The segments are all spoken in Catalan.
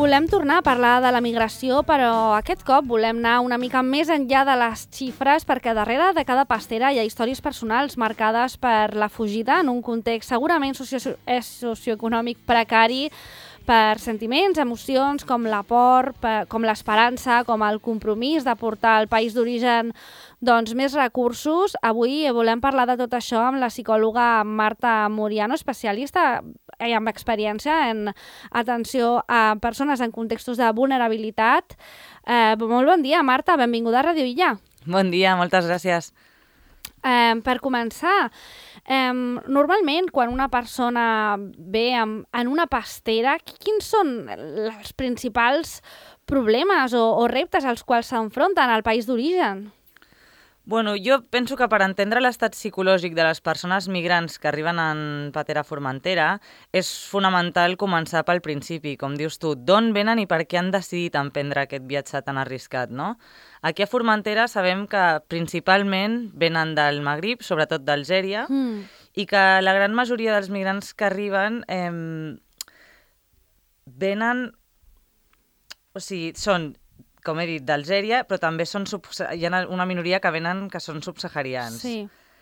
volem tornar a parlar de la migració, però aquest cop volem anar una mica més enllà de les xifres, perquè darrere de cada pastera hi ha històries personals marcades per la fugida en un context segurament socioeconòmic precari, per sentiments, emocions com la por, com l'esperança, com el compromís de portar al país d'origen més recursos. Avui volem parlar de tot això amb la psicòloga Marta Muriano, especialista i amb experiència en atenció a persones en contextos de vulnerabilitat. Molt bon dia, Marta, benvinguda a Radio Illa. Bon dia, moltes gràcies. Per començar, normalment quan una persona ve en una pastera, quins són els principals problemes o reptes als quals s'enfronten al país d'origen? Bueno, jo penso que per entendre l'estat psicològic de les persones migrants que arriben en patera Formentera és fonamental començar pel principi, com dius tu, d'on venen i per què han decidit emprendre aquest viatge tan arriscat, no? Aquí a Formentera sabem que principalment venen del Magrib, sobretot d'Algèria, i que la gran majoria dels migrants que arriben venen, o sigui, són, com he dit, d'Algèria, però també hi ha una minoria que venen que són subsaharians. Sí.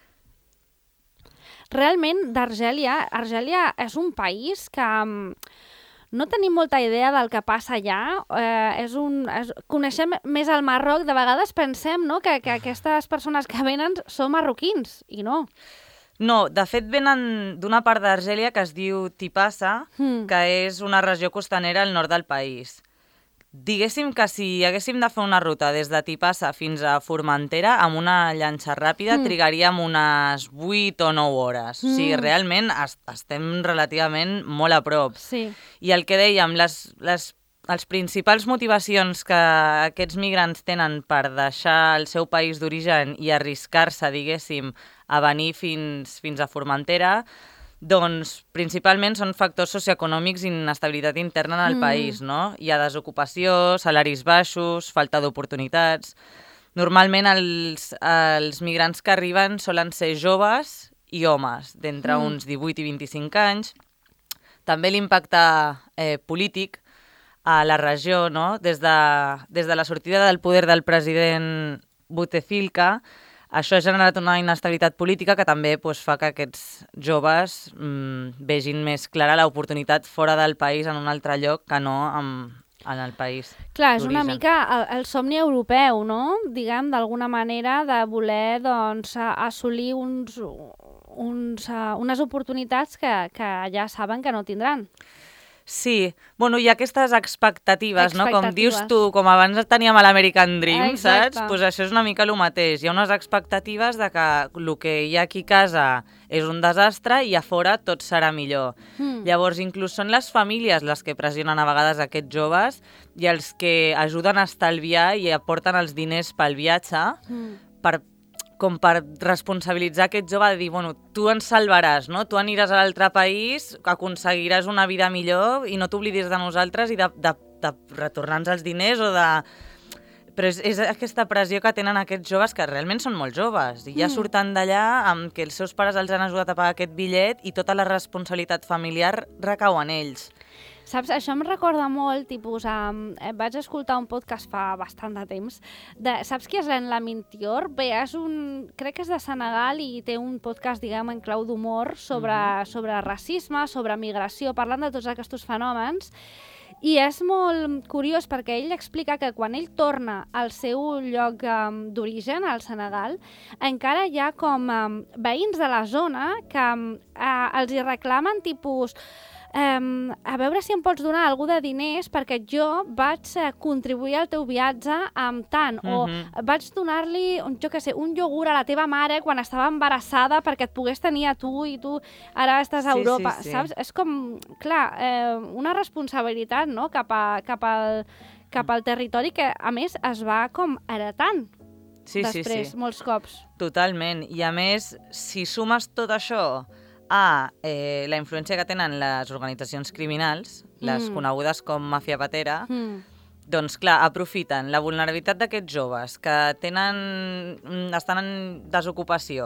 Realment, Argèlia és un país que no tenim molta idea del que passa allà. Coneixem més el Marroc, de vegades pensem, no, que aquestes persones que venen són marroquins, i no. No, de fet venen d'una part d'Argèlia que es diu Tipasa, que és una regió costanera al nord del país. Diguéssim que si haguéssim de fer una ruta des de Tipasa fins a Formentera, amb una llanxa ràpida trigaríem unes 8 o 9 hores. O sigui, realment estem relativament molt a prop. Sí. I el que dèiem, les principals motivacions que aquests migrants tenen per deixar el seu país d'origen i arriscar-se, diguéssim, a venir fins a Formentera, doncs principalment són factors socioeconòmics i inestabilitat interna en el país, no? Hi ha desocupació, salaris baixos, falta d'oportunitats. Normalment els migrants que arriben solen ser joves i homes, d'entre uns 18 i 25 anys. També l'impacte polític a la regió, no? Des de la sortida del poder del president Bouteflika, això ha generat una inestabilitat política que també fa que aquests joves vegin més clara l'oportunitat fora del país en un altre lloc que no en el país d'origen. Clar, és una mica el somni europeu, no? Diguem, d'alguna manera, de voler assolir unes oportunitats que ja saben que no tindran. Sí, bueno, hi ha aquestes expectatives, no? Com dius tu, com abans teníem l'American Dream, saps? Doncs això és una mica el mateix. Hi ha unes expectatives de que el que hi ha aquí a casa és un desastre i a fora tot serà millor. Llavors, inclús són les famílies les que pressionen a vegades aquests joves i els que ajuden a estalviar i aporten els diners pel viatge com per responsabilitzar aquest jove de dir, bueno, tu ens salvaràs, no? Tu aniràs a l'altre país, aconseguiràs una vida millor i no t'oblidis de nosaltres i de retornar-nos els diners o de... Però és aquesta pressió que tenen aquests joves que realment són molt joves i ja surten d'allà amb que els seus pares els han ajudat a pagar aquest bitllet i tota la responsabilitat familiar recau en ells. Saps, això em recorda molt, vaig escoltar un podcast fa bastant de temps, saps qui és l'Enla Mintior? Bé, crec que és de Senegal i té un podcast, diguem, en clau d'humor sobre racisme, sobre migració, parlant de tots aquests fenòmens. I és molt curiós perquè ell explica que quan ell torna al seu lloc d'origen, al Senegal, encara hi ha com veïns de la zona que els hi reclamen tipus... a veure si em pots donar algú de diners perquè jo vaig contribuir al teu viatge amb tant, o vaig donar-li, jo què sé, un iogurt a la teva mare quan estava embarassada perquè et pogués tenir a tu i tu ara estàs a Europa, saps? És com, clar, una responsabilitat, no?, cap al territori que, a més, es va com heretant després, molts cops. Totalment, i a més, si sumes tot això a la influència que tenen les organitzacions criminals, les conegudes com màfia patera, doncs clar, aprofiten la vulnerabilitat d'aquests joves que estan en desocupació,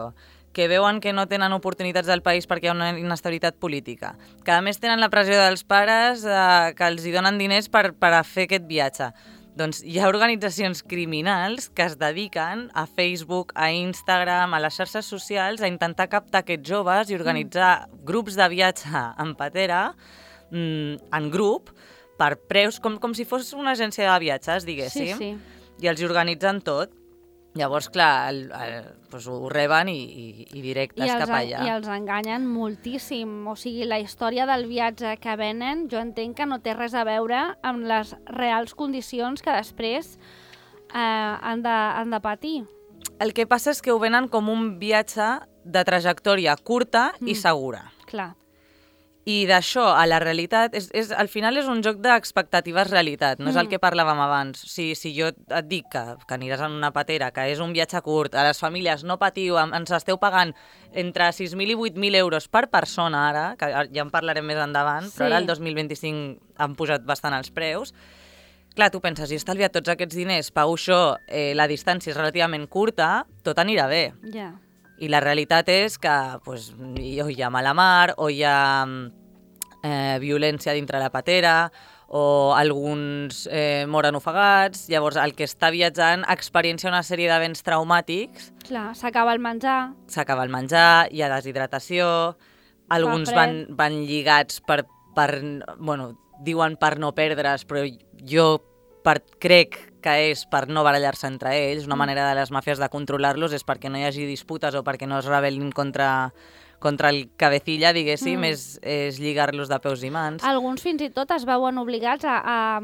que veuen que no tenen oportunitats del país perquè hi ha una inestabilitat política, que a més tenen la pressió dels pares que els hi donen diners per a fer aquest viatge. Doncs hi ha organitzacions criminals que es dediquen a Facebook, a Instagram, a les xarxes socials, a intentar captar aquests joves i organitzar grups de viatge en patera, en grup, per preus, com si fos una agència de viatges, diguéssim, Sí. i els hi organitzen tot. Llavors, clar, doncs ho reben i directes cap allà. I els enganyen moltíssim. O sigui, la història del viatge que venen, jo entenc que no té res a veure amb les reals condicions que després han de patir. El que passa és que ho venen com un viatge de trajectòria curta i segura. Clar. I d'això a la realitat, al final és un joc d'expectatives realitat, no és el que parlàvem abans. Si jo et dic que aniràs en una patera, que és un viatge curt, a les famílies no patiu, ens esteu pagant entre 6.000 i 8.000 euros per persona ara, que ja en parlarem més endavant, però ara el 2025 han pujat bastant els preus. Clar, tu penses, si he estalviat tots aquests diners, pago això, la distància és relativament curta, tot anirà bé. Ja. I la realitat és que pues, o hi ha mala mar, o hi ha violència dintre la patera, o alguns moren ofegats. Llavors, el que està viatjant experiencia una sèrie d'events traumàtics. Clar, s'acaba el menjar. S'acaba el menjar, hi ha deshidratació, alguns van lligats bueno, diuen per no perdre's, però jo crec que és per no barallar-se entre ells. Una manera de les màfies de controlar-los és perquè no hi hagi disputes o perquè no es rebel·lin contra el cabecilla, diguéssim, és lligar-los de peus i mans. Alguns fins i tot es veuen obligats a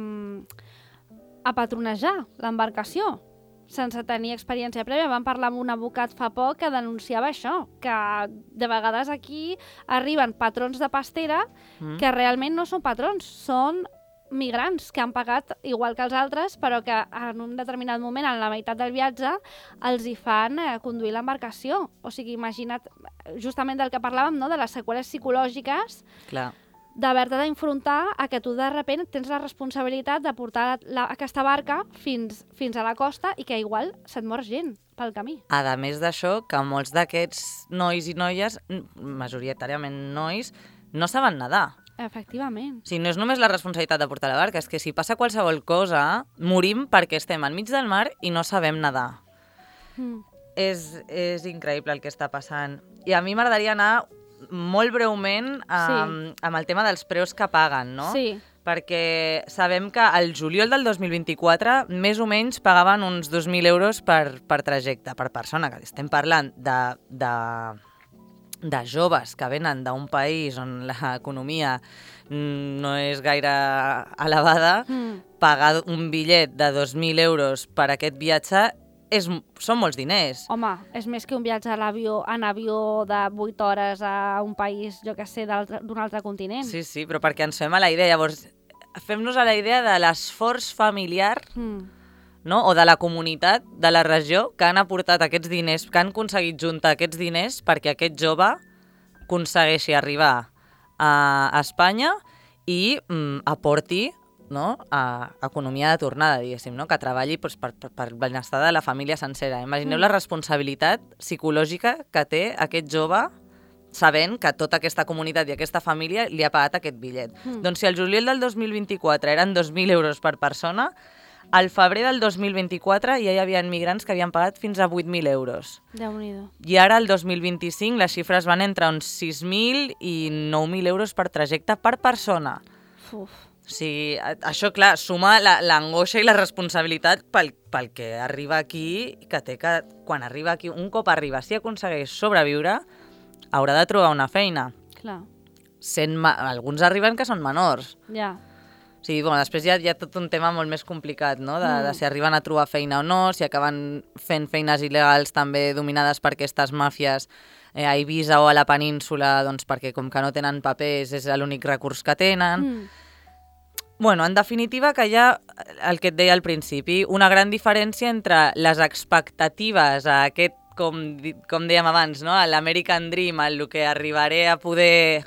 patronejar l'embarcació sense tenir experiència prèvia. Vam parlar amb un advocat fa poc que denunciava això, que de vegades aquí arriben patrons de pastera que realment no són patrons, són migrants que han pagat igual que els altres, però que en un determinat moment, en la meitat del viatge, els hi fan conduir l'embarcació. O sigui, imagina't, justament del que parlàvem, no? De les seqüeles psicològiques, d'haver-te d'enfrontar a que tu de sobte tens la responsabilitat de portar aquesta barca fins a la costa i que igual se't mor gent pel camí. A més d'això, que molts d'aquests nois i noies, majoritàriament nois, no saben nedar. Efectivament. O sigui, no és només la responsabilitat de portar la barca, és que si passa qualsevol cosa, morim perquè estem enmig del mar i no sabem nedar. És increïble el que està passant. I a mi m'agradaria anar molt breument amb el tema dels preus que paguen, no? Sí. Perquè sabem que al juliol del 2024 més o menys pagaven uns 2.000 euros per trajecte, per persona, que estem parlant de joves que venen d'un país on l'economia no és gaire elevada, pagar un bitllet de 2.000 euros per aquest viatge són molts diners. Home, és més que un viatge en avió de 8 hores a un país, jo què sé, d'un altre continent. Sí, però perquè ens fem a la idea. Llavors, fem-nos a la idea de l'esforç familiar no? O de la comunitat de la regió que han aportat aquests diners, que han aconseguit juntar aquests diners perquè aquest jove aconsegueixi arribar a Espanya i aporti, no? A economia de tornada, diguéssim, no? Que treballi per el benestar de la família sencera. Imagineu la responsabilitat psicològica que té aquest jove sabent que tota aquesta comunitat i aquesta família li ha pagat aquest bitllet. Doncs si el juliol del 2024 eren 2.000 euros per persona, al febrer del 2024 ja hi havia migrants que havien pagat fins a 8.000 euros. Déu-n'hi-do. I ara, el 2025, les xifres van entre uns 6.000 i 9.000 euros per trajecte per persona. Uf. O sigui, això, clar, suma l'angoixa i la responsabilitat pel que arriba aquí, que té que, quan arriba aquí, un cop arriba, si aconsegueix sobreviure, haurà de trobar una feina. Clar. Alguns arriben que són menors. Ja. O sigui, bueno, després hi ha tot un tema molt més complicat, no? De si arriben a trobar feina o no, si acaben fent feines il·legals també dominades per aquestes màfies a Eivissa o a la península, doncs perquè com que no tenen papers és l'únic recurs que tenen. Bueno, en definitiva, que hi ha el que et deia al principi, una gran diferència entre les expectatives a aquest, com dèiem abans, no? A l'American Dream, el que arribaré a poder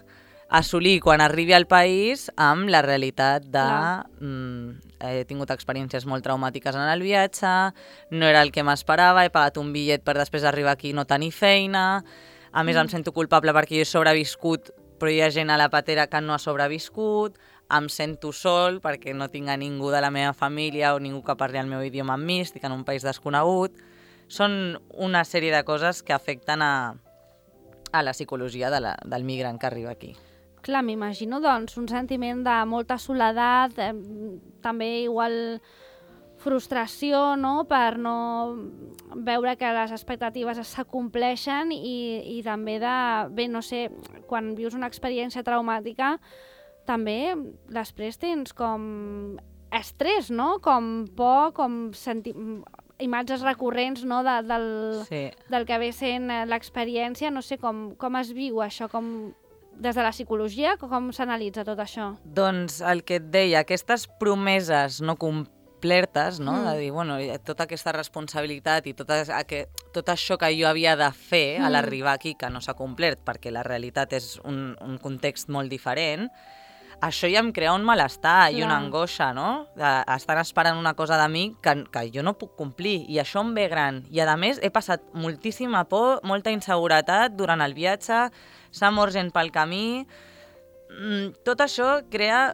assolir quan arribi al país amb la realitat de he tingut experiències molt traumàtiques en el viatge, no era el que m'esperava, he pagat un bitllet per després arribar aquí i no tenir feina, a més em sento culpable perquè jo he sobreviscut però hi ha gent a la patera que no ha sobreviscut, em sento sol perquè no tinc a ningú de la meva família o ningú que parli el meu idioma amb mi, estic en un país desconegut. Són una sèrie de coses que afecten a la psicologia del migrant que arriba aquí. Clar, m'imagino, doncs, un sentiment de molta soledat, també igual frustració, no?, per no veure que les expectatives s'acompleixen i també de, bé, no sé, quan vius una experiència traumàtica, també després tens com estrès, no?, com por, com imatges recurrents, no?, del que ve sent l'experiència, no sé, com es viu això, des de la psicologia, com s'analitza tot això? Doncs el que et deia, aquestes promeses no complertes, no? De dir, bueno, tota aquesta responsabilitat i tot això que jo havia de fer a l'arribar aquí, que no s'ha complert perquè la realitat és un context molt diferent, això ja em crea un malestar i una angoixa, no? Estan esperant una cosa de mi que jo no puc complir i això em ve gran. I a més he passat moltíssima por, molta inseguretat durant el viatge, s'ha mort gent pel camí. Tot això crea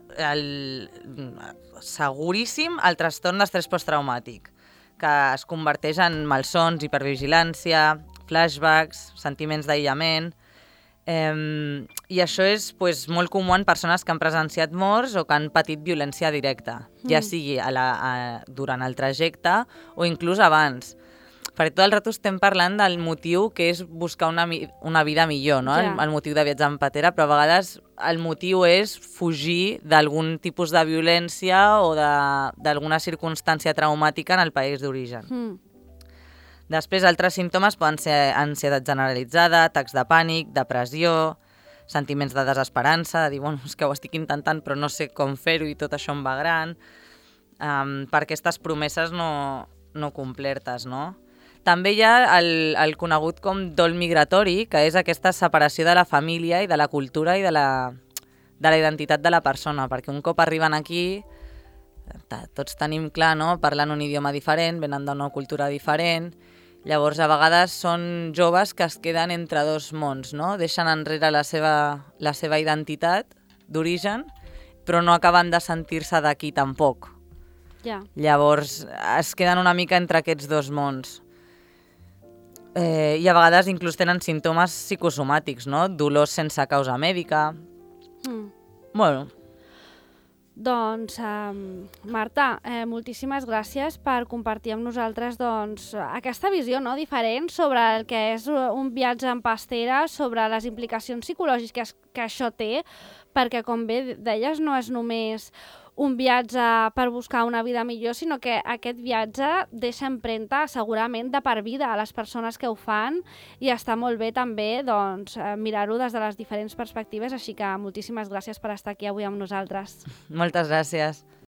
seguríssim el trastorn d'estrès posttraumàtic, que es converteix en malsons, hipervigilància, flashbacks, sentiments d'aïllament. I això és molt comú en persones que han presenciat morts o que han patit violència directa, ja sigui durant el trajecte o inclús abans. Perquè tot el rato estem parlant del motiu que és buscar una vida millor, no? El motiu de viatjar en patera, però a vegades el motiu és fugir d'algun tipus de violència o d'alguna circumstància traumàtica en el país d'origen. Després, altres símptomes poden ser ansietat generalitzada, atacs de pànic, depressió, sentiments de desesperança, de dir, bueno, és que ho estic intentant però no sé com fer-ho i tot això em va gran, per aquestes promeses no complertes, no? També hi ha el conegut com dol migratori, que és aquesta separació de la família i de la cultura i de la identitat de la persona, perquè un cop arriben aquí, tots tenim clar, no?, parlant un idioma diferent, venen d'una cultura diferent, llavors a vegades són joves que es queden entre dos mons, no? Deixen enrere la seva identitat d'origen, però no acaben de sentir-se d'aquí tampoc. Llavors es queden una mica entre aquests dos mons. I a vegades inclús tenen símptomes psicosomàtics, no? Dolors sense causa mèdica. Bueno. Doncs, Marta, moltíssimes gràcies per compartir amb nosaltres aquesta visió diferent sobre el que és un viatge en pastera, sobre les implicacions psicològiques que això té, perquè, com bé deies, no és només un viatge per buscar una vida millor, sinó que aquest viatge deixa empremta segurament de per vida a les persones que ho fan i està molt bé també mirar-ho des de les diferents perspectives, així que moltíssimes gràcies per estar aquí avui amb nosaltres. Moltes gràcies.